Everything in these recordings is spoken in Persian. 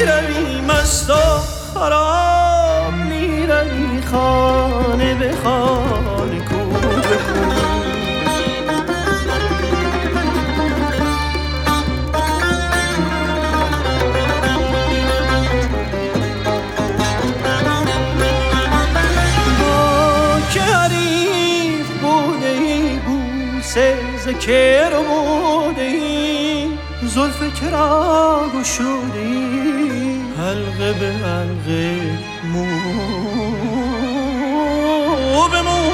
میروی مست و خراب، میروی خانه به خانه کو به کو. که رو بوده ای زلف که را گشوده ای حلقه به حلقه مو به مو.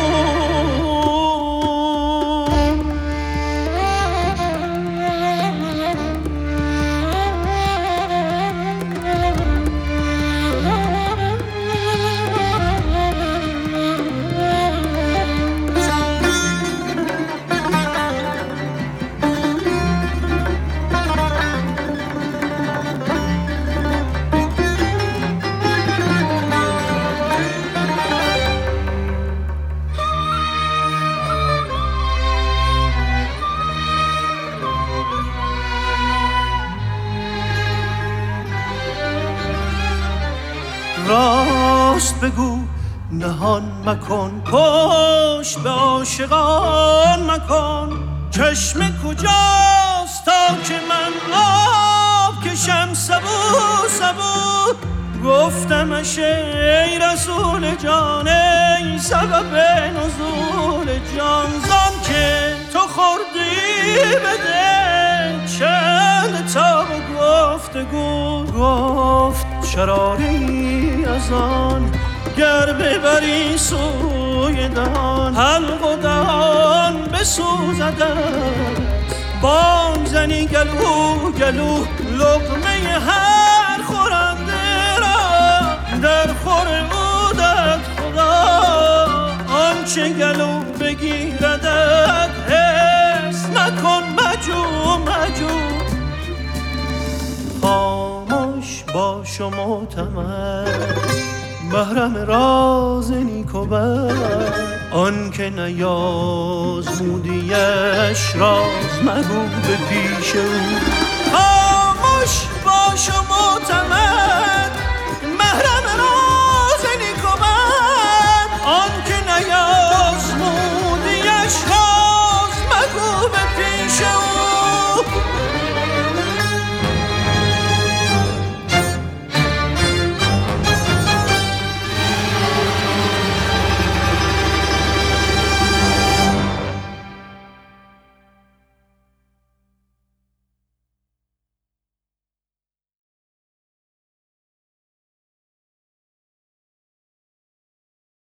راست بگو نهان مکن، پشت به عاشقان مکن. چشم کجاست تا که من آب کشم سبو سبو؟ گفتمش ای رسول جان، ای سبب نزول جان. زان که تو خوردی بده چند تا گفتگو، گفت شراری از آن گر ببری سوی دهان، حلق و دهان بسوزدت. بانگ زنی گلو گلو، لقمه هر خورنده را در خور او داد خدا. آنچه گلو بگیردت حس نکن مجو مجو. خاموش باش و معتمد محرم راز نیک و بد. آن که نیازمودیش راز مگو به پیش او. خاموش باش و